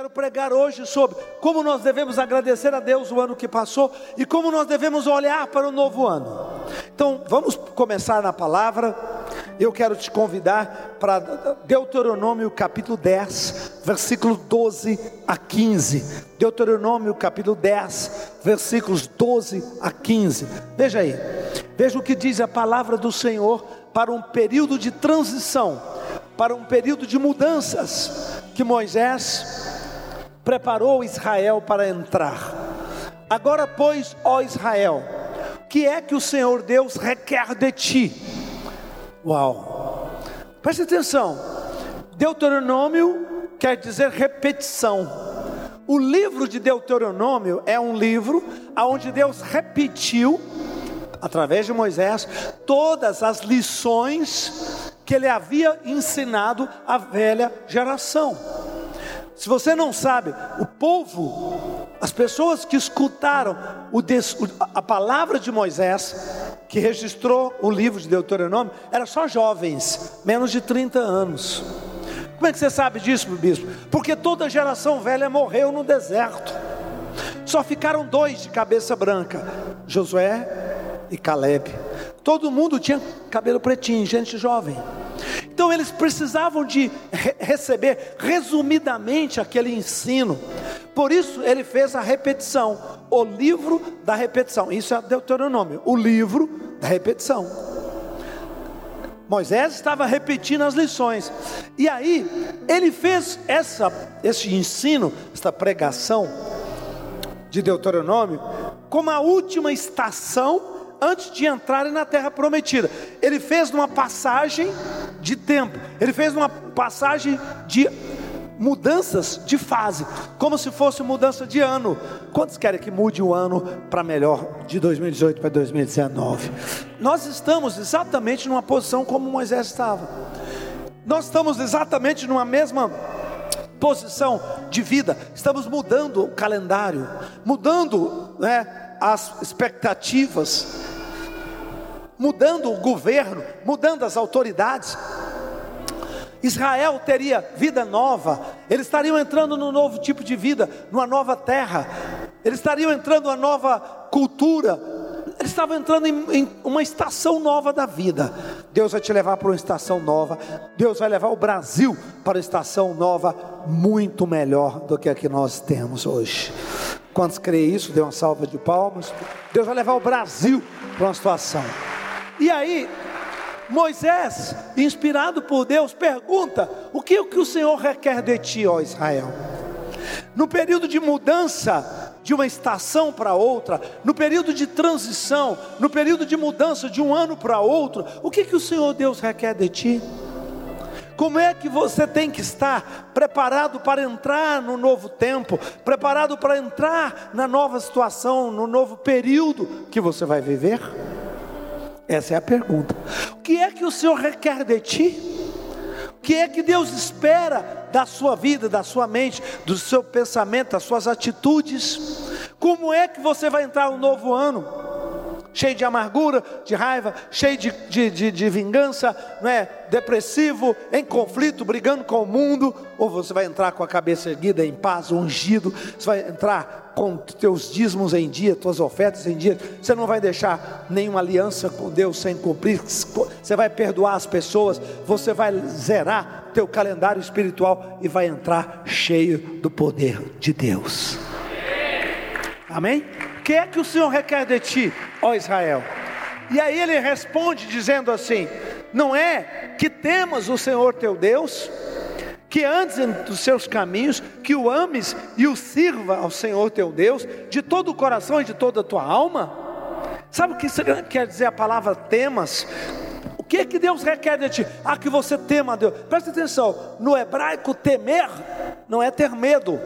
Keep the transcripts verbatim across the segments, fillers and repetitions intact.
quero pregar hoje sobre como nós devemos agradecer a Deus o ano que passou e como nós devemos olhar para o novo ano. Então vamos começar na palavra. Eu quero te convidar para Deuteronômio capítulo dez, versículos doze a quinze. Deuteronômio capítulo dez, versículos doze a quinze. Veja aí, veja o que diz a palavra do Senhor para um período de transição, para um período de mudanças que Moisés preparou Israel para entrar. Agora, pois, ó Israel, o que é que o Senhor Deus requer de ti? Uau! Preste atenção. Deuteronômio quer dizer repetição. O livro de Deuteronômio é um livro onde Deus repetiu, através de Moisés, todas as lições que ele havia ensinado à velha geração. Se você não sabe, o povo, as pessoas que escutaram o, a palavra de Moisés, que registrou o livro de Deuteronômio, eram só jovens, menos de trinta anos. Como é que você sabe disso, bispo? Porque toda a geração velha morreu no deserto. Só ficaram dois de cabeça branca, Josué e Caleb. Todo mundo tinha cabelo pretinho, gente jovem. Então eles precisavam de re- receber resumidamente aquele ensino. Por isso ele fez a repetição, o livro da repetição. Isso é Deuteronômio, o livro da repetição. Moisés estava repetindo as lições. E aí ele fez essa, esse ensino, essa pregação de Deuteronômio como a última estação antes de entrarem na terra prometida. Ele fez numa passagem de tempo, ele fez numa passagem de mudanças de fase, como se fosse mudança de ano. Quantos querem que mude o ano para melhor, de dois mil e dezoito para dois mil e dezenove? Nós estamos exatamente numa posição como Moisés estava. Nós estamos exatamente numa mesma posição de vida. Estamos mudando o calendário, mudando, né, as expectativas, mudando o governo, mudando as autoridades. Israel teria vida nova, eles estariam entrando num novo tipo de vida, numa nova terra, eles estariam entrando numa nova cultura, eles estavam entrando em, em uma estação nova da vida. Deus vai te levar para uma estação nova, Deus vai levar o Brasil para uma estação nova, muito melhor do que a que nós temos hoje. Quantos creem isso? Dê uma salva de palmas. Deus vai levar o Brasil para uma situação. E aí Moisés, inspirado por Deus, pergunta: o que, o que o Senhor requer de ti, ó Israel? No período de mudança de uma estação para outra, no período de transição, no período de mudança de um ano para outro, o que, que o Senhor Deus requer de ti? Como é que você tem que estar preparado para entrar no novo tempo, preparado para entrar na nova situação, no novo período que você vai viver? Essa é a pergunta. O que é que o Senhor requer de ti? O que é que Deus espera da sua vida, da sua mente, do seu pensamento, das suas atitudes? Como é que você vai entrar no novo ano? Cheio de amargura, de raiva, cheio de, de, de, de vingança, não é? Depressivo, em conflito, brigando com o mundo? Ou você vai entrar com a cabeça erguida, em paz, ungido? Você vai entrar com teus dízimos em dia, tuas ofertas em dia? Você não vai deixar nenhuma aliança com Deus sem cumprir? Você vai perdoar as pessoas? Você vai zerar teu calendário espiritual e vai entrar cheio do poder de Deus? Amém? O que é que o Senhor requer de ti, ó Israel? E aí ele responde dizendo assim: não é que temas o Senhor teu Deus, que andes dos seus caminhos, que o ames e o sirva ao Senhor teu Deus de todo o coração e de toda a tua alma? Sabe o que quer dizer a palavra temas? O que é que Deus requer de ti? Ah, que você tema a Deus. Presta atenção, no hebraico temer não é ter medo.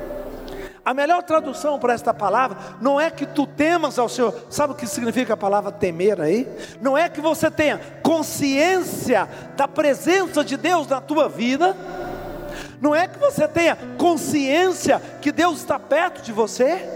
A melhor tradução para esta palavra não é que tu temas ao Senhor. Sabe o que significa a palavra temer aí? Não é que você tenha consciência da presença de Deus na tua vida. Não é que você tenha consciência que Deus está perto de você.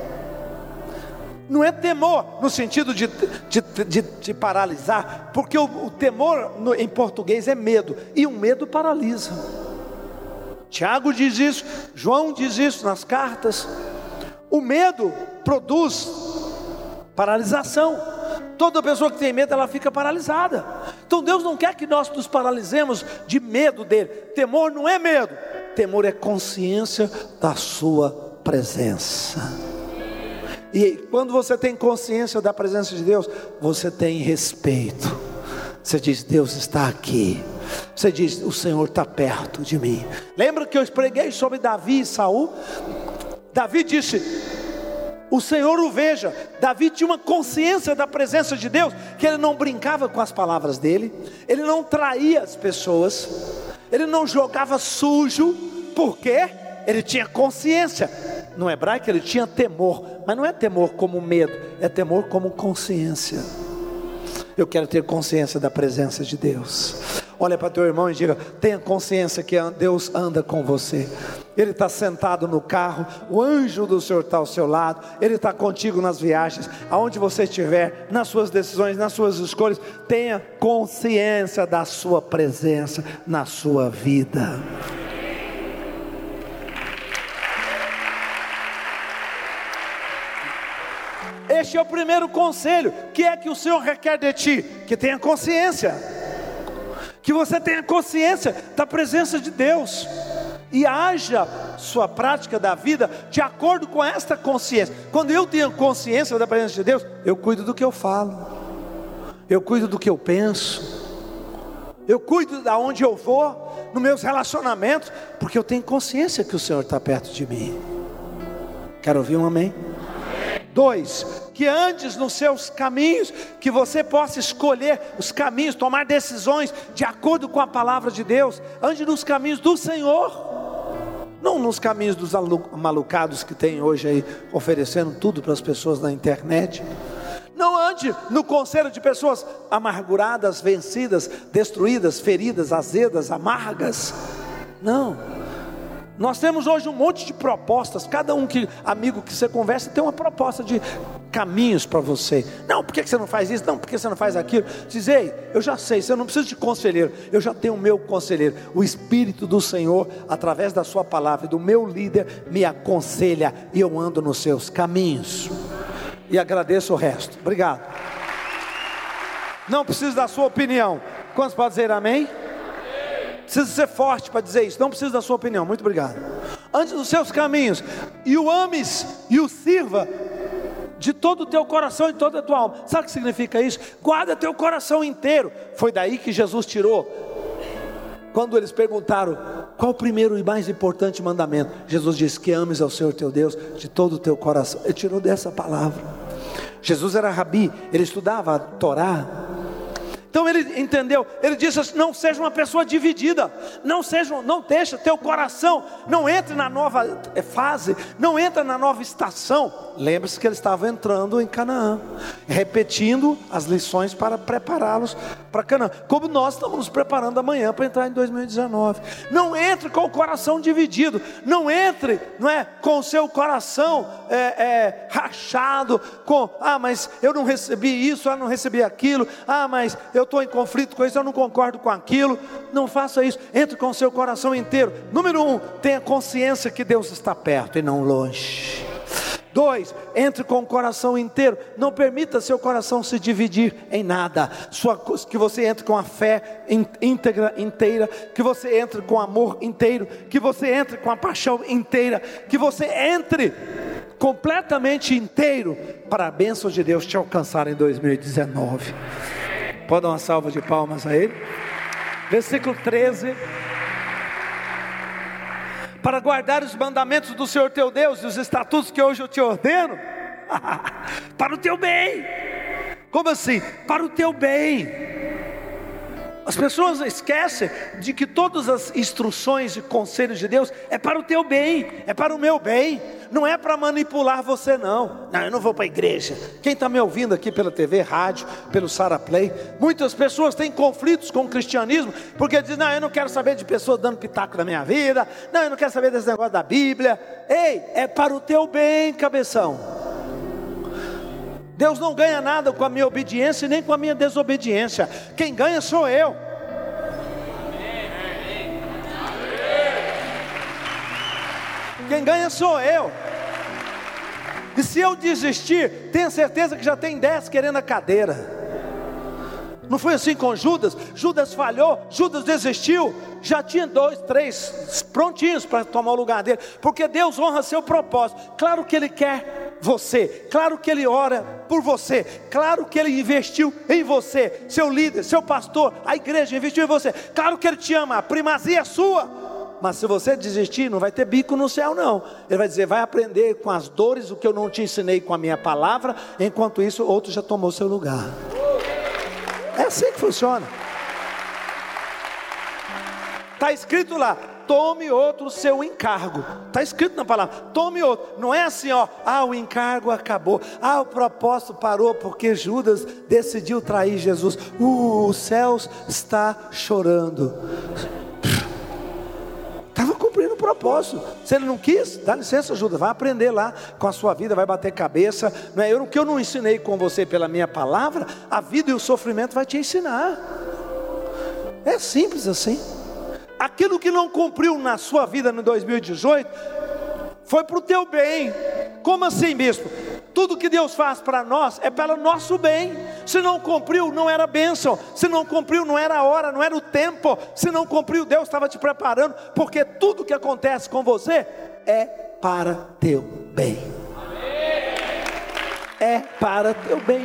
Não é temor no sentido de, de, de, de paralisar, porque o, o temor no, em português é medo, e o medo paralisa. Tiago diz isso, João diz isso nas cartas. O medo produz paralisação. Toda pessoa que tem medo, ela fica paralisada. Então Deus não quer que nós nos paralisemos de medo dele. Temor não é medo, temor é consciência da sua presença. E quando você tem consciência da presença de Deus, você tem respeito. Você diz, Deus está aqui. Você diz, o Senhor está perto de mim. Lembra que eu preguei sobre Davi e Saul? Davi disse, o Senhor o veja. Davi tinha uma consciência da presença de Deus, que ele não brincava com as palavras dele, ele não traía as pessoas, ele não jogava sujo. Por quê? Ele tinha consciência. No hebraico ele tinha temor, mas não é temor como medo, é temor como consciência. Eu quero ter consciência da presença de Deus. Olha para teu irmão e diga, tenha consciência que Deus anda com você. Ele está sentado no carro, o anjo do Senhor está ao seu lado, Ele está contigo nas viagens, aonde você estiver, nas suas decisões, nas suas escolhas. Tenha consciência da sua presença na sua vida. Este é o primeiro conselho. O que é que o Senhor requer de ti? Que tenha consciência, que você tenha consciência da presença de Deus, e haja sua prática da vida de acordo com esta consciência. Quando eu tenho consciência da presença de Deus, eu cuido do que eu falo, eu cuido do que eu penso, eu cuido de onde eu vou, nos meus relacionamentos, porque eu tenho consciência que o Senhor está perto de mim. Quero ouvir um amém? Dois, que andes nos seus caminhos, que você possa escolher os caminhos, tomar decisões de acordo com a palavra de Deus. Ande nos caminhos do Senhor, não nos caminhos dos malucados que tem hoje aí, oferecendo tudo para as pessoas na internet. Não ande no conselho de pessoas amarguradas, vencidas, destruídas, feridas, azedas, amargas. Não. Nós temos hoje um monte de propostas. Cada um que, amigo que você conversa, tem uma proposta de caminhos para você. Não, por que você não faz isso? Não, por que você não faz aquilo? Diz, ei, eu já sei, você não precisa de conselheiro, eu já tenho o meu conselheiro. O Espírito do Senhor, através da sua palavra e do meu líder, me aconselha, e eu ando nos seus caminhos. E agradeço o resto. Obrigado. Não preciso da sua opinião. Quantos podem dizer amém? Precisa ser forte para dizer isso. Não precisa da sua opinião. Muito obrigado. Antes dos seus caminhos, e o ames e o sirva de todo o teu coração e toda a tua alma. Sabe o que significa isso? Guarda teu coração inteiro. Foi daí que Jesus tirou. Quando eles perguntaram qual o primeiro e mais importante mandamento, Jesus disse que ames ao Senhor teu Deus de todo o teu coração. Ele tirou dessa palavra. Jesus era rabi, ele estudava a Torá. Então ele entendeu, ele disse assim, não seja uma pessoa dividida, não seja, não deixa teu coração, não entre na nova fase, não entra na nova estação. Lembre-se que ele estava entrando em Canaã, repetindo as lições para prepará-los para Canaã, como nós estamos nos preparando amanhã para entrar em dois mil e dezenove. Não entre com o coração dividido, não entre, não é, com o seu coração é, é, rachado, com, ah mas eu não recebi isso, eu não recebi aquilo, ah mas eu estou em conflito com isso, eu não concordo com aquilo. Não faça isso, entre com o seu coração inteiro. Número um, tenha consciência que Deus está perto e não longe. Dois, entre com o coração inteiro. Não permita seu coração se dividir em nada. Sua, que você entre com a fé íntegra, inteira. Que você entre com amor inteiro. Que você entre com a paixão inteira. Que você entre completamente inteiro para a bênção de Deus te alcançar em dois mil e dezenove. Pode dar uma salva de palmas a Ele. Versículo treze. Para guardar os mandamentos do Senhor teu Deus e os estatutos que hoje eu te ordeno, para o teu bem. Como assim? Para o teu bem. As pessoas esquecem de que todas as instruções e conselhos de Deus é para o teu bem, é para o meu bem, não é para manipular você não. Não, eu não vou para a igreja. Quem está me ouvindo aqui pela T V, rádio, pelo Sara Play, muitas pessoas têm conflitos com o cristianismo, porque dizem, não, eu não quero saber de pessoas dando pitaco na minha vida, não, eu não quero saber desse negócio da Bíblia. Ei, é para o teu bem, cabeção. Deus não ganha nada com a minha obediência e nem com a minha desobediência. Quem ganha sou eu. quem ganha sou eu. E se eu desistir, tenha certeza que já tem dez querendo a cadeira. Não foi assim com Judas? Judas falhou, Judas desistiu, já tinha dois, três prontinhos para tomar o lugar dele, porque Deus honra seu propósito. Claro que Ele quer você, claro que Ele ora por você, claro que Ele investiu em você, seu líder, seu pastor, a igreja investiu em você, claro que Ele te ama, a primazia é sua. Mas se você desistir, não vai ter bico no céu não. Ele vai dizer, vai aprender com as dores o que eu não te ensinei com a minha palavra, enquanto isso outro já tomou seu lugar. É assim que funciona. Está escrito lá, tome outro seu encargo. Está escrito na palavra, tome outro. Não é assim, ó, ah, o encargo acabou, ah, o propósito parou porque Judas decidiu trair Jesus. Uh, os céus está chorando. Estava cumprindo o propósito. Se ele não quis, dá licença, Judas, vai aprender lá com a sua vida, vai bater cabeça. Não é? Eu, o que eu não ensinei com você pela minha palavra, a vida e o sofrimento vai te ensinar. É simples assim. Aquilo que não cumpriu na sua vida no dois mil e dezoito, foi para o teu bem. Como assim, bispo? Tudo que Deus faz para nós é para o nosso bem. Se não cumpriu, não era bênção. Se não cumpriu, não era a hora, não era o tempo. Se não cumpriu, Deus estava te preparando. Porque tudo que acontece com você é para teu bem. É para teu bem.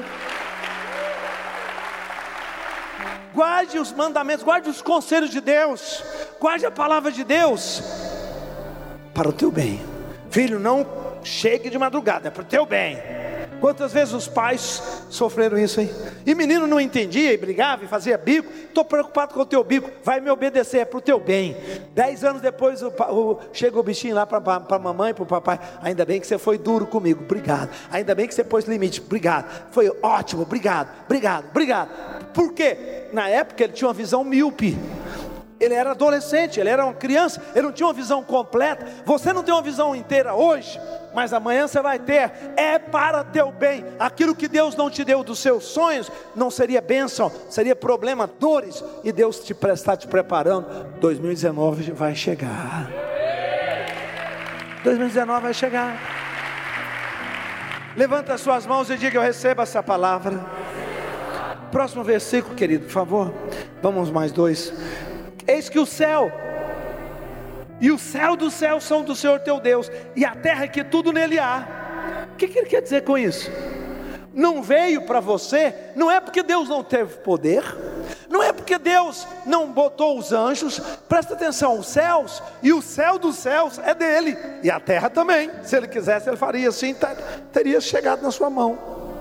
Guarde os mandamentos, guarde os conselhos de Deus, guarde a palavra de Deus para o teu bem. Filho, não chegue de madrugada, é para o teu bem. Quantas vezes os pais sofreram isso, hein? E menino não entendia e brigava e fazia bico. Estou preocupado com o teu bico, vai me obedecer, é para o teu bem. Dez anos depois o, o, chega o bichinho lá para a mamãe, para o papai. Ainda bem que você foi duro comigo, obrigado. Ainda bem que você pôs limite, obrigado. Foi ótimo, obrigado, obrigado, obrigado. Por quê? Na época ele tinha uma visão míope. Ele era adolescente, ele era uma criança, ele não tinha uma visão completa. Você não tem uma visão inteira hoje, mas amanhã você vai ter. É para teu bem. Aquilo que Deus não te deu dos seus sonhos, não seria bênção, seria problema, dores. E Deus te está te preparando. dois mil e dezenove vai chegar. dois mil e dezenove vai chegar. Levanta as suas mãos e diga, eu recebo essa palavra. Próximo versículo, querido, por favor. Vamos mais dois. Eis que o céu e o céu dos céus são do Senhor teu Deus, e a terra que tudo nele há. O que, que ele quer dizer com isso? Não veio para você, não é porque Deus não teve poder, não é porque Deus não botou os anjos. Presta atenção, os céus e o céu dos céus é dele, e a terra também. Se ele quisesse, ele faria assim, teria chegado na sua mão.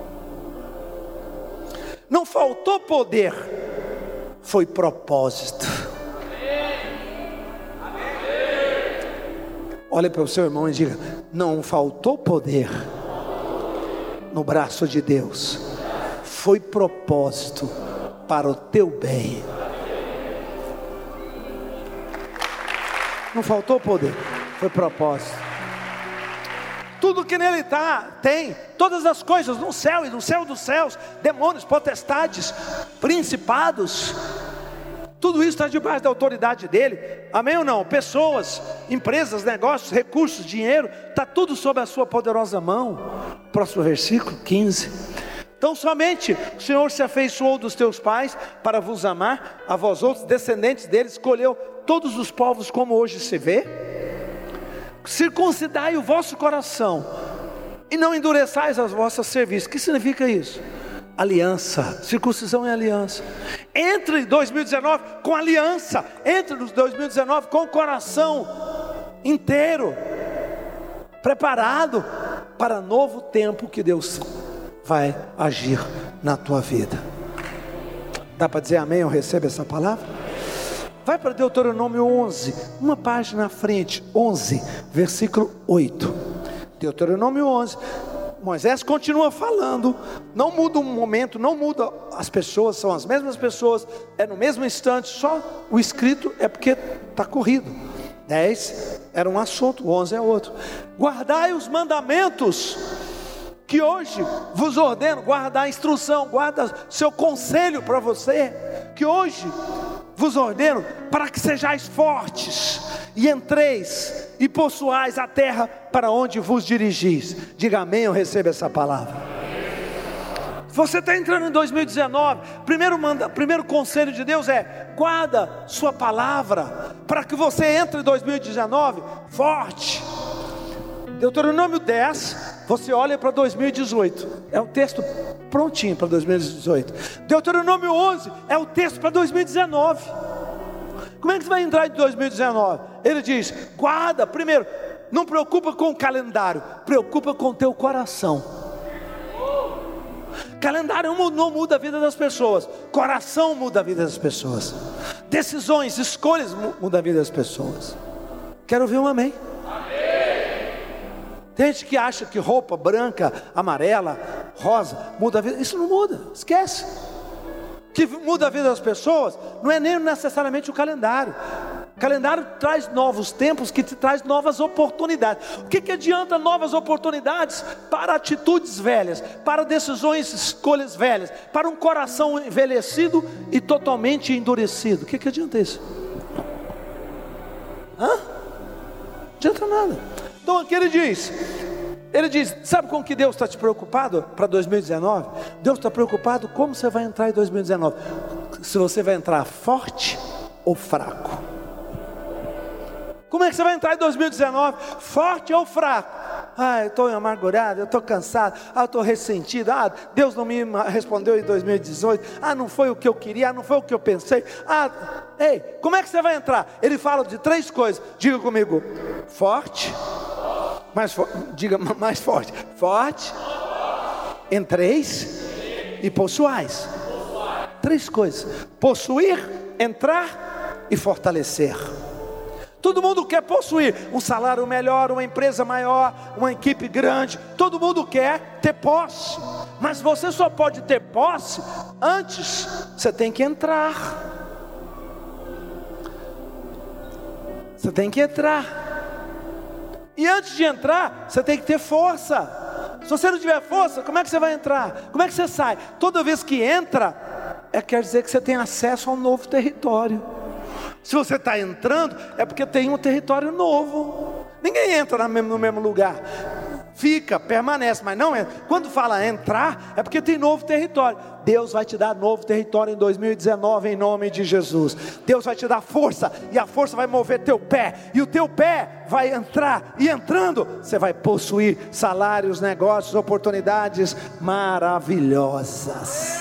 Não faltou poder, foi propósito. Olha para o seu irmão e diga, não faltou poder no braço de Deus, foi propósito para o teu bem. Não faltou poder, foi propósito. Tudo que nele está, tem, todas as coisas no céu e no céu dos céus, demônios, potestades, principados, tudo isso está debaixo da autoridade dele, amém ou não? Pessoas, empresas, negócios, recursos, dinheiro, está tudo sob a sua poderosa mão. Próximo versículo, quinze. Então somente o Senhor se afeiçoou dos teus pais para vos amar, a vós outros, descendentes deles, escolheu todos os povos como hoje se vê. Circuncidai o vosso coração e não endureçais as vossas cerviços. O que significa isso? Aliança, circuncisão é aliança. Entre dois mil e dezenove com aliança, entre dois mil e dezenove com o coração inteiro preparado para novo tempo que Deus vai agir na tua vida. Dá para dizer amém? Eu recebo essa palavra? Vai para Deuteronômio onze, uma página à frente, onze, versículo oito. Deuteronômio onze. Moisés continua falando, não muda um momento, não muda as pessoas, são as mesmas pessoas, é no mesmo instante, só o escrito é porque está corrido. dez era um assunto, onze é outro. Guardai os mandamentos que hoje vos ordeno, guarda a instrução, guarda seu conselho para você, que hoje vos ordeno, para que sejais fortes e entreis e possuais a terra para onde vos dirigis. Diga amém, eu recebo essa palavra. Você está entrando em dois mil e dezenove, primeiro, manda, primeiro conselho de Deus é: guarda sua palavra, para que você entre em dois mil e dezenove forte. Deuteronômio dez, você olha para dois mil e dezoito, é o texto prontinho para dois mil e dezoito. Deuteronômio onze é o texto para dois mil e dezenove. Como é que você vai entrar em dois mil e dezenove? Ele diz: guarda, primeiro, não preocupa com o calendário, preocupa com o teu coração. Calendário não muda a vida das pessoas, coração muda a vida das pessoas, decisões, escolhas mudam a vida das pessoas. Quero ouvir um amém. Amém. Tem gente que acha que roupa branca, amarela, rosa muda a vida. Isso não muda, esquece. O que muda a vida das pessoas não é nem necessariamente o calendário. O calendário traz novos tempos, que te traz novas oportunidades. O que, que adianta novas oportunidades para atitudes velhas, para decisões, escolhas velhas, para um coração envelhecido e totalmente endurecido? O que, que adianta isso? Hã? Não adianta nada. Então aqui ele diz, ele diz, sabe com que Deus está te preocupado para dois mil e dezenove? Deus está preocupado como você vai entrar em dois mil e dezenove. Se você vai entrar forte ou fraco. Como é que você vai entrar em dois mil e dezenove? Forte ou fraco? Ah, eu estou amargurado, eu estou cansado, ah, eu estou ressentido, ah, Deus não me respondeu em dois mil e dezoito, ah, não foi o que eu queria, ah, não foi o que eu pensei, ah, ei, como é que você vai entrar? Ele fala de três coisas, diga comigo: forte, mais forte, diga mais forte, forte, em três, e possuais. Três coisas: possuir, entrar e fortalecer. Todo mundo quer possuir um salário melhor, uma empresa maior, uma equipe grande. Todo mundo quer ter posse. Mas você só pode ter posse antes. Você tem que entrar. Você tem que entrar. E antes de entrar, você tem que ter força. Se você não tiver força, como é que você vai entrar? Como é que você sai? Toda vez que entra, é, quer dizer que você tem acesso a um novo território. Se você está entrando, é porque tem um território novo. Ninguém entra no mesmo lugar. Fica, permanece, mas não entra. Quando fala entrar, é porque tem novo território. Deus vai te dar novo território em dois mil e dezenove, em nome de Jesus. Deus vai te dar força, e a força vai mover teu pé, e o teu pé vai entrar, e entrando, você vai possuir salários, negócios, oportunidades maravilhosas.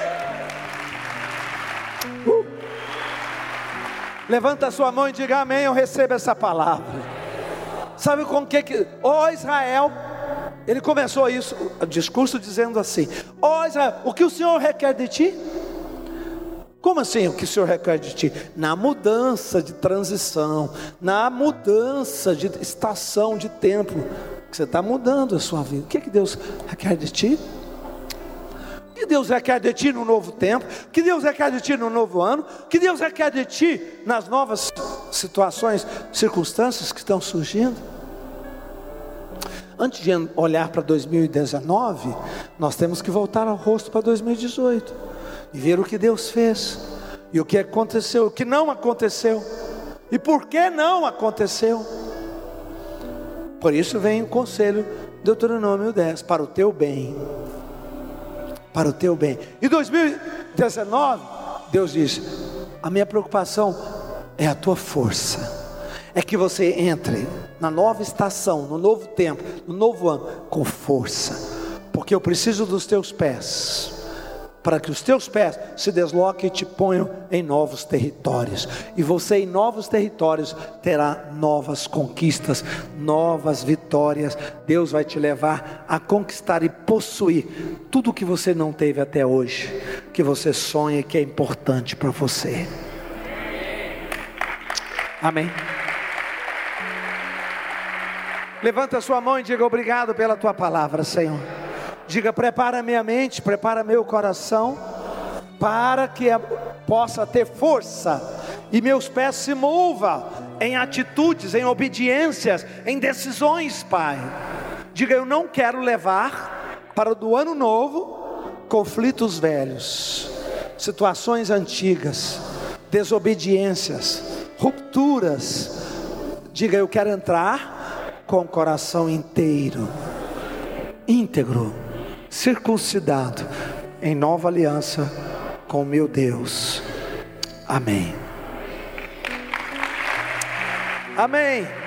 Uh. Levanta a sua mão e diga amém, eu recebo essa palavra. Sabe com o que que... Ó Israel, ele começou isso, o discurso dizendo assim: ó Israel, o que o Senhor requer de ti? Como assim o que o Senhor requer de ti? Na mudança de transição, na mudança de estação, de tempo, que você está mudando a sua vida. O que que Deus requer de ti? O que Deus requer de ti no novo tempo? O que Deus requer de ti no novo ano? O que Deus requer de ti nas novas situações, circunstâncias que estão surgindo? Antes de olhar para dois mil e dezenove, nós temos que voltar ao rosto para dois mil e dezoito e ver o que Deus fez, e o que aconteceu, o que não aconteceu, e por que não aconteceu. Por isso vem o conselho, Deuteronômio dez, para o teu bem. Para o teu bem. Em dois mil e dezenove, Deus diz: a minha preocupação é a tua força, é que você entre na nova estação, no novo tempo, no novo ano, com força, porque eu preciso dos teus pés, para que os teus pés se desloquem e te ponham em novos territórios, e você em novos territórios terá novas conquistas, novas vitórias. Deus vai te levar a conquistar e possuir tudo que você não teve até hoje, que você sonha, que é importante para você. Amém. Levanta a sua mão e diga: obrigado pela tua palavra, Senhor. Diga: prepara minha mente, prepara meu coração, para que possa ter força, e meus pés se movam em atitudes, em obediências, em decisões, Pai. Diga: eu não quero levar para o do ano novo conflitos velhos, situações antigas, desobediências, rupturas, Diga: eu quero entrar com o coração inteiro, íntegro, circuncidado, em nova aliança com o meu Deus. Amém. Amém.